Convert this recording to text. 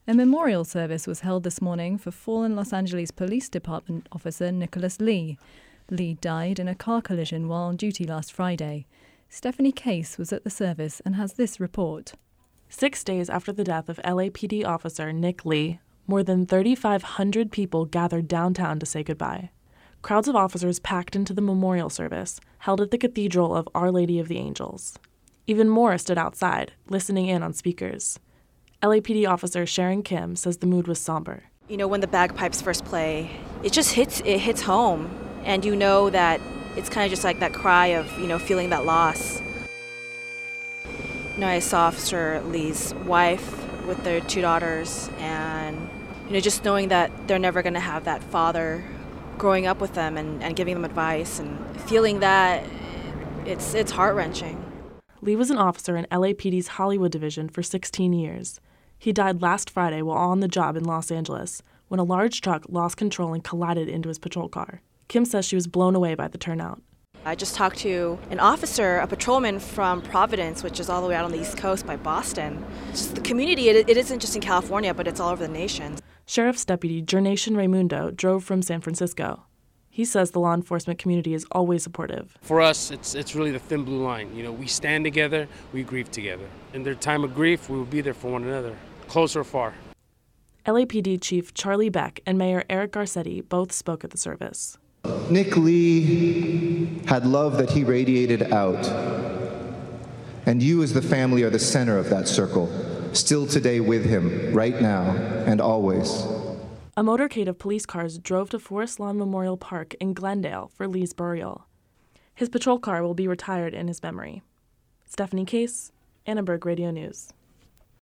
A memorial service was held this morning for fallen Los Angeles Police Department officer Nicholas Lee. Lee died in a car collision while on duty last Friday. Stephanie Case was at the service and has this report. 6 days after the death of LAPD officer Nick Lee, more than 3,500 people gathered downtown to say goodbye. Crowds of officers packed into the memorial service, held at the Cathedral of Our Lady of the Angels. Even more stood outside, listening in on speakers. LAPD officer Sharon Kim says the mood was somber. You know, when the bagpipes first play, it hits home. And you know that it's kind of just like that cry of, feeling that loss. I saw Officer Lee's wife with their 2 daughters, and, just knowing that they're never going to have that father growing up with them and giving them advice and feeling that it's heart-wrenching. Lee was an officer in LAPD's Hollywood division for 16 years. He died last Friday while on the job in Los Angeles when a large truck lost control and collided into his patrol car. Kim says she was blown away by the turnout. I just talked to an officer, a patrolman from Providence, which is all the way out on the East Coast by Boston. Just the community, it isn't just in California, but it's all over the nation. Sheriff's Deputy Jernation Raimundo drove from San Francisco. He says the law enforcement community is always supportive. For us, it's really the thin blue line. We stand together, we grieve together. In their time of grief, we will be there for one another, close or far. LAPD Chief Charlie Beck and Mayor Eric Garcetti both spoke at the service. Nick Lee had love that he radiated out. And you as the family are the center of that circle, still today with him, right now and always. A motorcade of police cars drove to Forest Lawn Memorial Park in Glendale for Lee's burial. His patrol car will be retired in his memory. Stephanie Case, Annenberg Radio News.